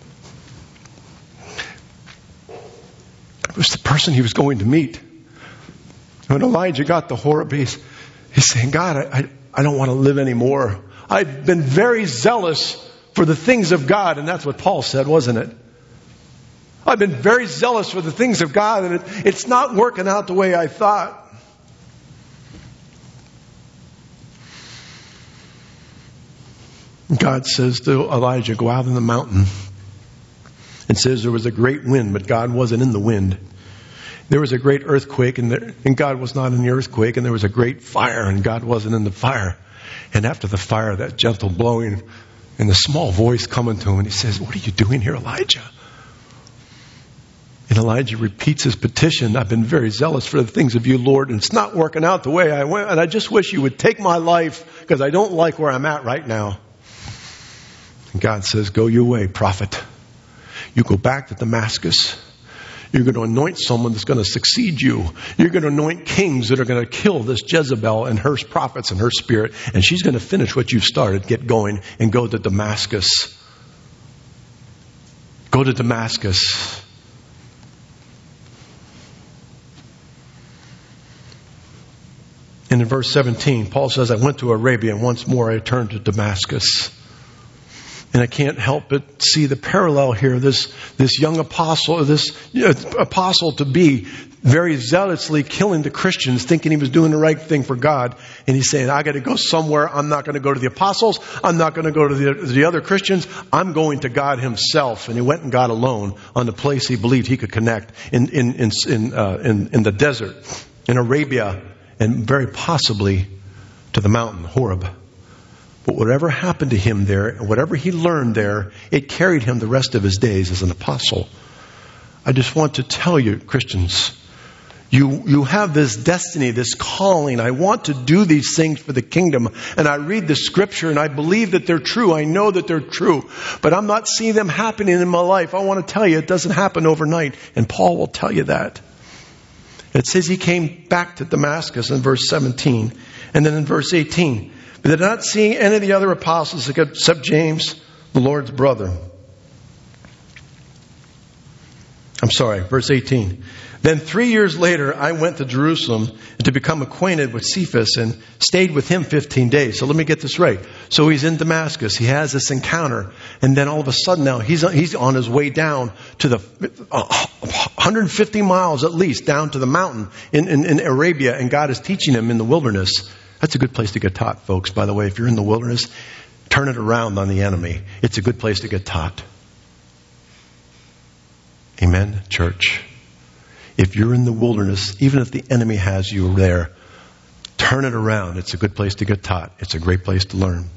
It was the person he was going to meet. When Elijah got the Horeb, he's, he's saying, God, I, I, I don't want to live anymore. I've been very zealous for the things of God. And that's what Paul said, wasn't it? I've been very zealous for the things of God, and it, it's not working out the way I thought. God says to Elijah, go out in the mountain. It says there was a great wind, but God wasn't in the wind. There was a great earthquake, and, there, and God was not in the earthquake. And there was a great fire, and God wasn't in the fire. And after the fire, that gentle blowing and the small voice coming to him, and he says, what are you doing here, Elijah? And Elijah repeats his petition. I've been very zealous for the things of you, Lord, and it's not working out the way I went. And I just wish you would take my life, because I don't like where I'm at right now. And God says, go your way, prophet. You go back to Damascus. You're going to anoint someone that's going to succeed you. You're going to anoint kings that are going to kill this Jezebel and her prophets and her spirit. And she's going to finish what you've started. Get going and go to Damascus. Go to Damascus. And in verse seventeen, Paul says, I went to Arabia, and once more I returned to Damascus. And I can't help but see the parallel here. This, this young apostle, this you know, apostle to be very zealously killing the Christians, thinking he was doing the right thing for God. And he's saying, I got to go somewhere. I'm not going to go to the apostles. I'm not going to go to the, the other Christians. I'm going to God himself. And he went and got alone on the place he believed he could connect in, in, in, in, uh, in, in the desert, in Arabia, and very possibly to the mountain, Horeb. But whatever happened to him there, and whatever he learned there, it carried him the rest of his days as an apostle. I just want to tell you, Christians, you, you have this destiny, this calling. I want to do these things for the kingdom. And I read the scripture and I believe that they're true. I know that they're true. But I'm not seeing them happening in my life. I want to tell you, it doesn't happen overnight. And Paul will tell you that. It says he came back to Damascus in verse seventeen. And then in verse eighteen, but they're not seeing any of the other apostles except James, the Lord's brother. I'm sorry, verse eighteen. Then three years later, I went to Jerusalem to become acquainted with Cephas and stayed with him fifteen days. So let me get this right. So he's in Damascus. He has this encounter. And then all of a sudden now, he's, he's on his way down to the uh, one hundred fifty miles at least down to the mountain in, in, in Arabia. And God is teaching him in the wilderness. That's a good place to get taught, folks. By the way, if you're in the wilderness, turn it around on the enemy. It's a good place to get taught. Amen, church. If you're in the wilderness, even if the enemy has you there, turn it around. It's a good place to get taught. It's a great place to learn.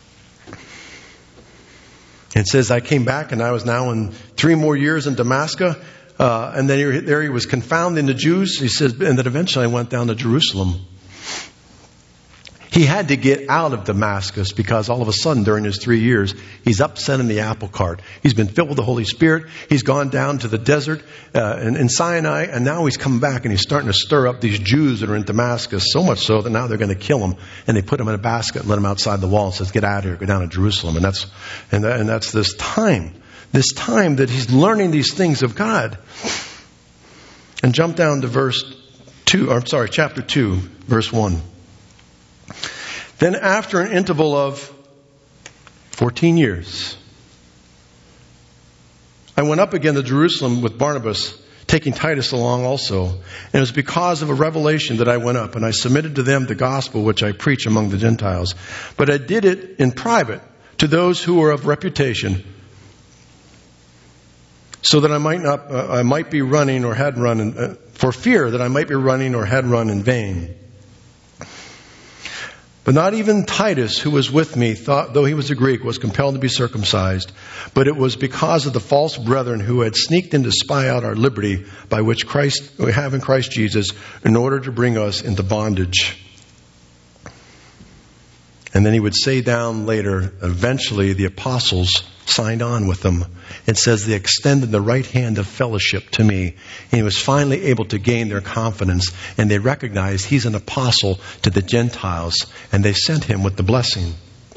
It says, I came back and I was now in three more years in Damascus. Uh, and then he, there he was confounding the Jews. He says, and then eventually I went down to Jerusalem. He had to get out of Damascus because all of a sudden during his three years, he's upset in the apple cart. He's been filled with the Holy Spirit. He's gone down to the desert uh, in, in Sinai, and now he's come back and he's starting to stir up these Jews that are in Damascus, so much so that now they're going to kill him. And they put him in a basket and let him outside the wall and says, get out of here, go down to Jerusalem. And that's, and, that, and that's this time, this time that he's learning these things of God. And jump down to verse two, or I'm sorry, chapter two, verse one. Then after an interval of fourteen years, I went up again to Jerusalem with Barnabas, taking Titus along also. And it was because of a revelation that I went up, and I submitted to them the gospel which I preach among the Gentiles. But I did it in private to those who were of reputation, so that I might not, uh, I might be running or had run, in, uh, for fear that I might be running or had run in vain. But not even Titus, who was with me, thought, though he was a Greek, was compelled to be circumcised. But it was because of the false brethren who had sneaked in to spy out our liberty, by which Christ we have in Christ Jesus, in order to bring us into bondage. And then he would say down later, eventually the apostles signed on with them. It says they extended the right hand of fellowship to me. And he was finally able to gain their confidence. And they recognized he's an apostle to the Gentiles. And they sent him with the blessing.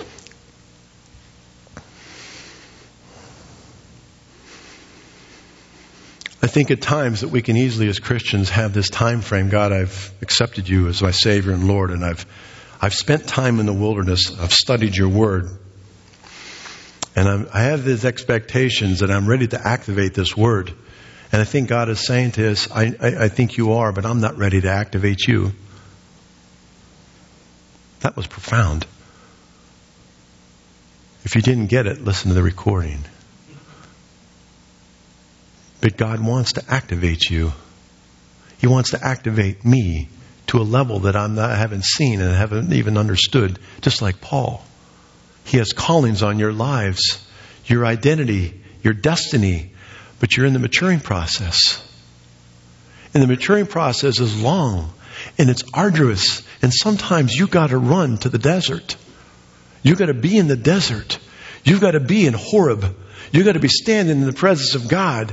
I think at times that we can easily as Christians have this time frame. God, I've accepted you as my Savior and Lord, and I've I've spent time in the wilderness. I've studied your word. And I'm, I have these expectations that I'm ready to activate this word. And I think God is saying to us, I, I, I think you are, but I'm not ready to activate you. That was profound. If you didn't get it, listen to the recording. But God wants to activate you. He wants to activate me to a level that I'm not, I haven't seen and haven't even understood, just like Paul. He has callings on your lives, your identity, your destiny, but you're in the maturing process. And the maturing process is long and it's arduous, and sometimes you got to run to the desert. You got to be in the desert. You've got to be in Horeb. You've got to be standing in the presence of God.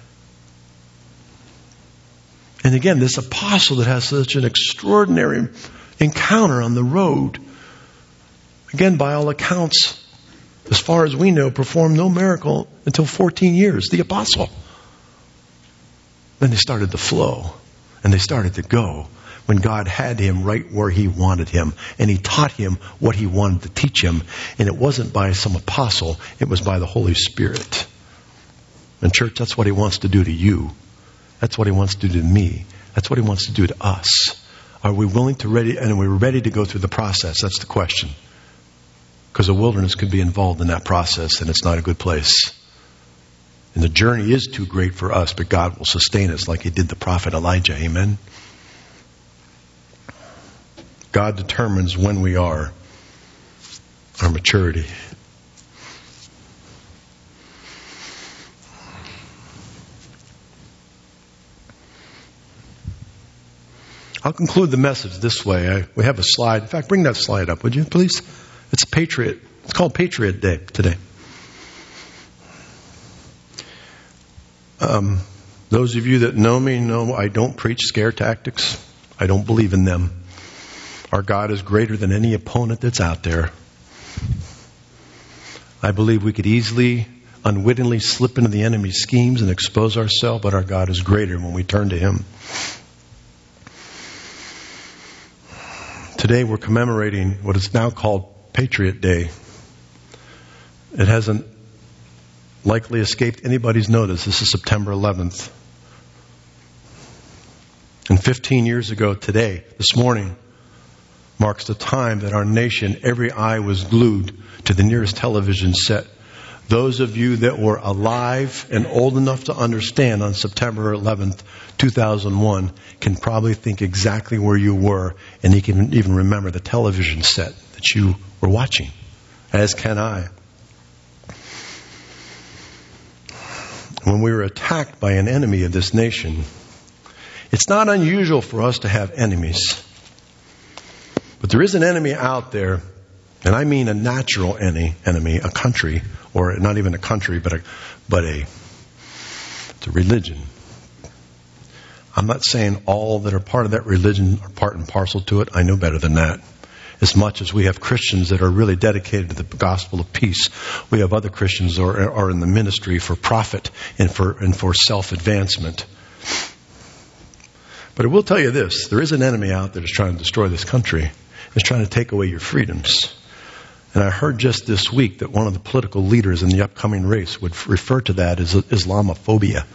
And again, this apostle that has such an extraordinary encounter on the road, again, by all accounts, as far as we know, performed no miracle until fourteen years. The apostle. Then they started to flow, and they started to go when God had him right where he wanted him, and he taught him what he wanted to teach him. And it wasn't by some apostle, it was by the Holy Spirit. And church, that's what he wants to do to you. That's what he wants to do to me. That's what he wants to do to us. Are we willing to ready, and are we ready to go through the process? That's the question. Because the wilderness could be involved in that process, and it's not a good place. And the journey is too great for us, but God will sustain us like he did the prophet Elijah. Amen? God determines when we are, our maturity. I'll conclude the message this way. I, we have a slide. In fact, bring that slide up, would you, please? It's Patriot. It's called Patriot Day today. Um, those of you that know me know I don't preach scare tactics. I don't believe in them. Our God is greater than any opponent that's out there. I believe we could easily, unwittingly slip into the enemy's schemes and expose ourselves, but our God is greater when we turn to him. Today we're commemorating what is now called Patriot Day. It hasn't likely escaped anybody's notice. This is September eleventh. And fifteen years ago today, this morning, marks the time that our nation, every eye was glued to the nearest television set. Those of you that were alive and old enough to understand on September eleventh, two thousand one can probably think exactly where you were, and you can even remember the television set that you were watching, as can I. When we were attacked by an enemy of this nation, it's not unusual for us to have enemies. But there is an enemy out there, and I mean a natural enemy, enemy, a country, or not even a country, but a, but a, it's a religion. I'm not saying all that are part of that religion are part and parcel to it. I know better than that. As much as we have Christians that are really dedicated to the gospel of peace, we have other Christians who are, are in the ministry for profit and for and for self-advancement. But I will tell you this, there is an enemy out there that's trying to destroy this country. It's trying to take away your freedoms. And I heard just this week that one of the political leaders in the upcoming race would refer to that as Islamophobia.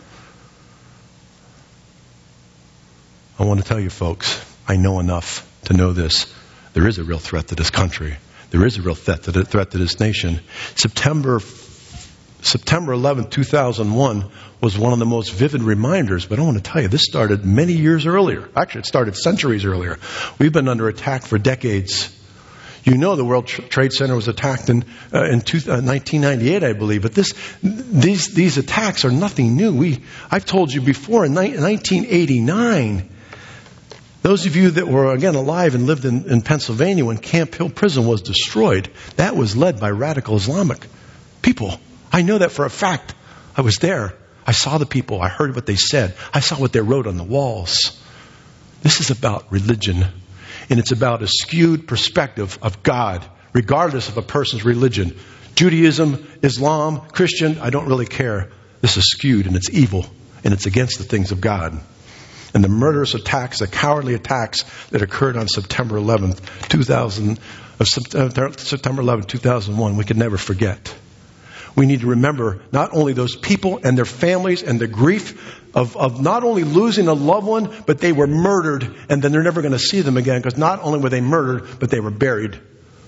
I want to tell you folks, I know enough to know this. There is a real threat to this country. There is a real threat to, the, threat to this nation. September September eleventh, two thousand one was one of the most vivid reminders, but I want to tell you, this started many years earlier. Actually, it started centuries earlier. We've been under attack for decades. You know the World Trade Center was attacked in uh, in two, uh, nineteen ninety-eight, I believe. But this, these these attacks are nothing new. We I've told you before, in ni- nineteen eighty-nine, those of you that were, again, alive and lived in, in Pennsylvania when Camp Hill Prison was destroyed, that was led by radical Islamic people. I know that for a fact. I was there. I saw the people. I heard what they said. I saw what they wrote on the walls. This is about religion. And it's about a skewed perspective of God, regardless of a person's religion. Judaism, Islam, Christian, I don't really care. This is skewed and it's evil and it's against the things of God. And the murderous attacks, the cowardly attacks that occurred on September eleventh, two thousand, of September eleventh, two thousand one, we can never forget. We need to remember not only those people and their families and the grief of, of not only losing a loved one, but they were murdered and then they're never going to see them again, because not only were they murdered, but they were buried.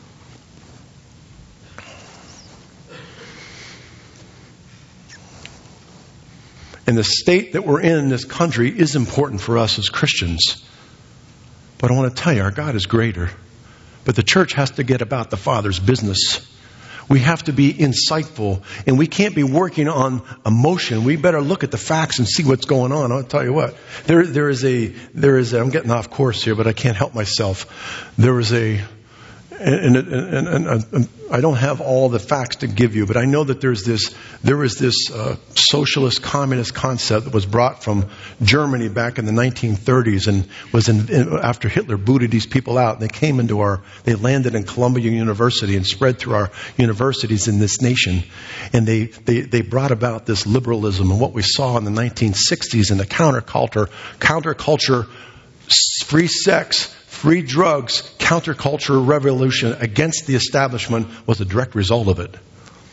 And the state that we're in in this country is important for us as Christians. But I want to tell you, our God is greater. But the church has to get about the Father's business. We have to be insightful, and we can't be working on emotion. We better look at the facts and see what's going on. I'll tell you what. There, there is a, there is a, I'm getting off course here, but I can't help myself. There was a, and, and, and, and, and I don't have all the facts to give you, but I know that there's this, there was this uh, socialist communist concept that was brought from Germany back in the nineteen thirties and was in, in, after Hitler booted these people out. And they came into our, they landed in Columbia University and spread through our universities in this nation. And they, they, they brought about this liberalism and what we saw in the nineteen sixties in the counterculture, counterculture, free sex, free drugs, counterculture revolution against the establishment was a direct result of it.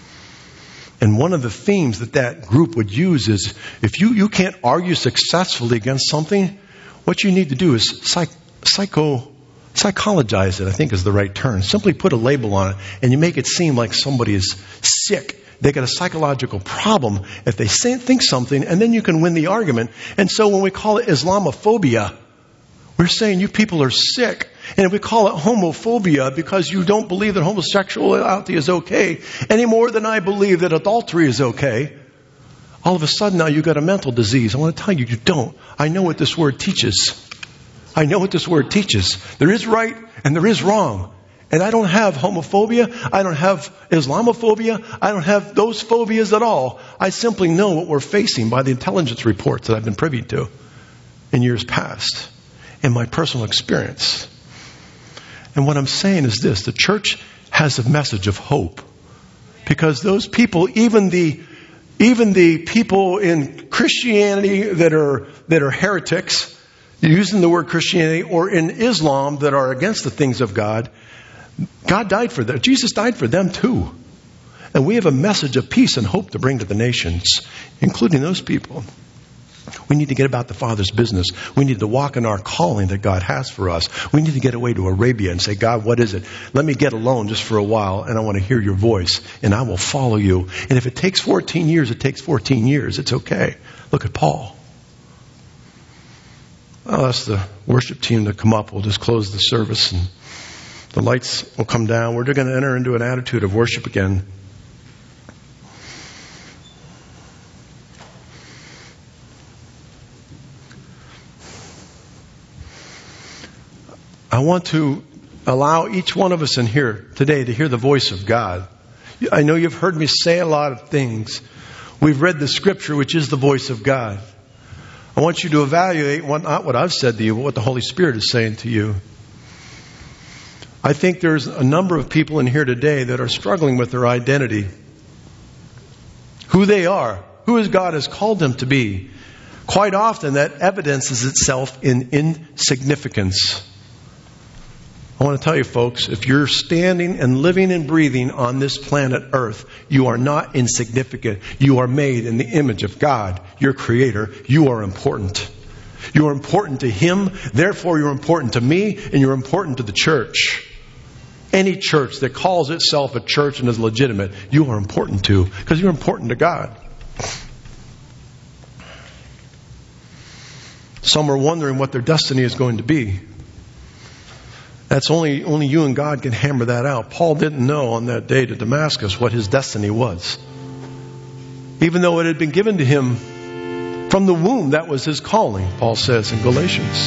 And one of the themes that that group would use is, if you, you can't argue successfully against something, what you need to do is psych, psycho, psychologize it, I think is the right term. Simply put a label on it, and you make it seem like somebody is sick. They got a psychological problem if they say, think something, and then you can win the argument. And so when we call it Islamophobia, we're saying you people are sick. And if we call it homophobia because you don't believe that homosexuality is okay any more than I believe that adultery is okay, all of a sudden now you've got a mental disease. I want to tell you, you don't. I know what this word teaches. I know what this word teaches. There is right and there is wrong. And I don't have homophobia. I don't have Islamophobia. I don't have those phobias at all. I simply know what we're facing by the intelligence reports that I've been privy to in years past. In my personal experience. And what I'm saying is this, the church has a message of hope. Because those people, even the even the people in Christianity that are that are heretics, using the word Christianity, or in Islam that are against the things of God, God died for them. Jesus died for them too. And we have a message of peace and hope to bring to the nations, including those people. We need to get about the Father's business. We need to walk in our calling that God has for us. We need to get away to Arabia and say, God, what is it? Let me get alone just for a while, and I want to hear your voice, and I will follow you. And if it takes fourteen years, it takes fourteen years. It's okay. Look at Paul. I'll ask the worship team to come up. We'll just close the service, and the lights will come down. We're going to enter into an attitude of worship again. I want to allow each one of us in here today to hear the voice of God. I know you've heard me say a lot of things. We've read the Scripture, which is the voice of God. I want you to evaluate what, not what I've said to you, but what the Holy Spirit is saying to you. I think there's a number of people in here today that are struggling with their identity. Who they are. Who is God has called them to be. Quite often that evidences itself in insignificance. I want to tell you folks, if you're standing and living and breathing on this planet Earth, you are not insignificant. You are made in the image of God, your Creator. You are important. You are important to Him, therefore you're important to me, and you're important to the church. Any church that calls itself a church and is legitimate, you are important to, because you're important to God. Some are wondering what their destiny is going to be. That's only, only you and God can hammer that out. Paul didn't know on that day to Damascus what his destiny was. Even though it had been given to him from the womb, that was his calling, Paul says in Galatians.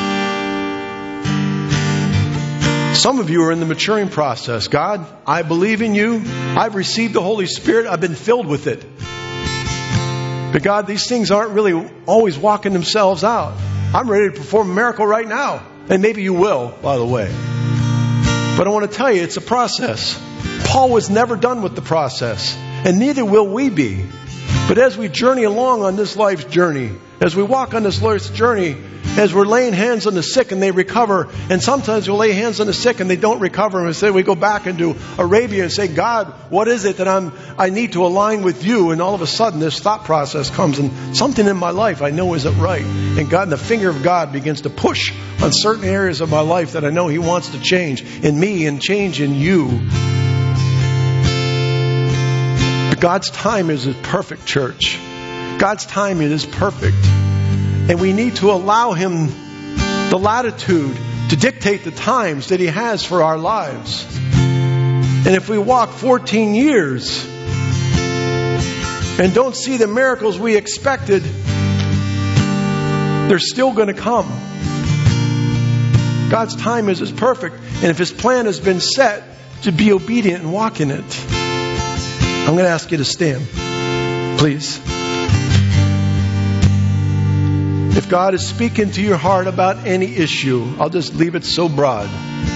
Some of you are in the maturing process. God, I believe in you. I've received the Holy Spirit. I've been filled with it. But God, these things aren't really always walking themselves out. I'm ready to perform a miracle right now. And maybe you will, by the way. But I want to tell you, it's a process. Paul was never done with the process. And neither will we be. But as we journey along on this life's journey, as we walk on this life's journey, as we're laying hands on the sick and they recover, and sometimes we'll lay hands on the sick and they don't recover, and we say we go back into Arabia and say, God, what is it that I'm I need to align with you? And all of a sudden this thought process comes, and something in my life I know isn't right. And God, the finger of God begins to push on certain areas of my life that I know He wants to change in me and change in you. But God's time is perfect, church. God's timing is perfect. And we need to allow Him the latitude to dictate the times that He has for our lives. And if we walk fourteen years and don't see the miracles we expected, they're still going to come. God's time is, is perfect. And if His plan has been set, to be obedient and walk in it. I'm going to ask you to stand, please. If God is speaking to your heart about any issue, I'll just leave it so broad.